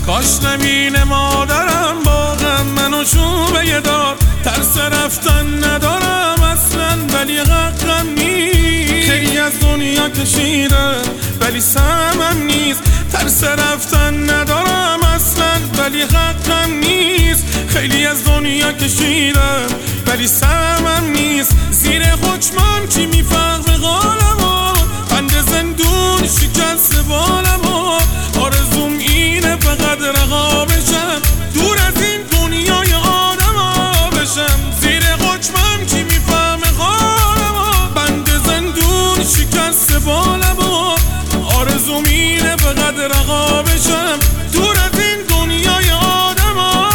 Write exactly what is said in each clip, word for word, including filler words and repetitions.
کاش نبینه مادرم باغم منو شوبه دار. ترس رفتن ندارم اصلا ولی حقم نیست. خیلی از دنیا کشیدم ولی سهمم نیست. ترس رفتن ندارم اصلا ولی حقم نیست. خیلی از دنیا کشیدم ولی سهمم نیست. زیر حکمم کی میفهمه قالمو؟ بند زندون شکست بالمو. آرزوم اینه فقط رها بشم دور از این دنیای آدما بشم. زیر حکمم کی میفهمه قالمو؟ بند زندون شکست بالمو. آرزوم اینه فقط رها بشم دور از این دنیای آدما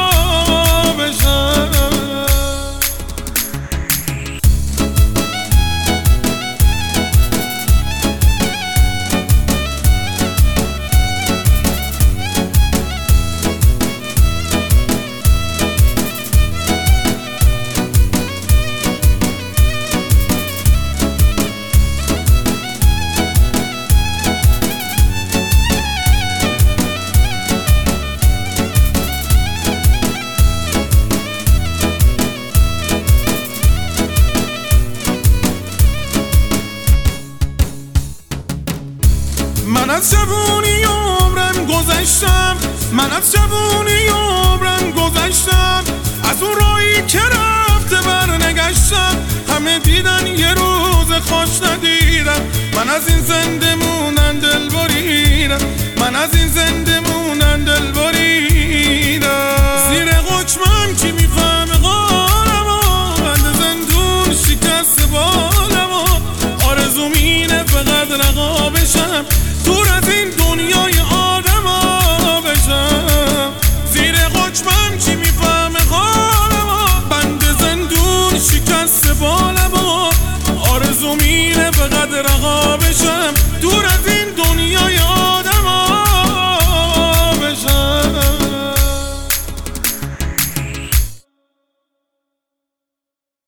بشم. من از جوونی عمرم گذشتم. من از جوونی عمرم گذشتم. از اون راهی که رفته برنگشتم. همه دیدن یه روز خوش ندیدم. من از این زنده موندن دل بریدم. من از این زنده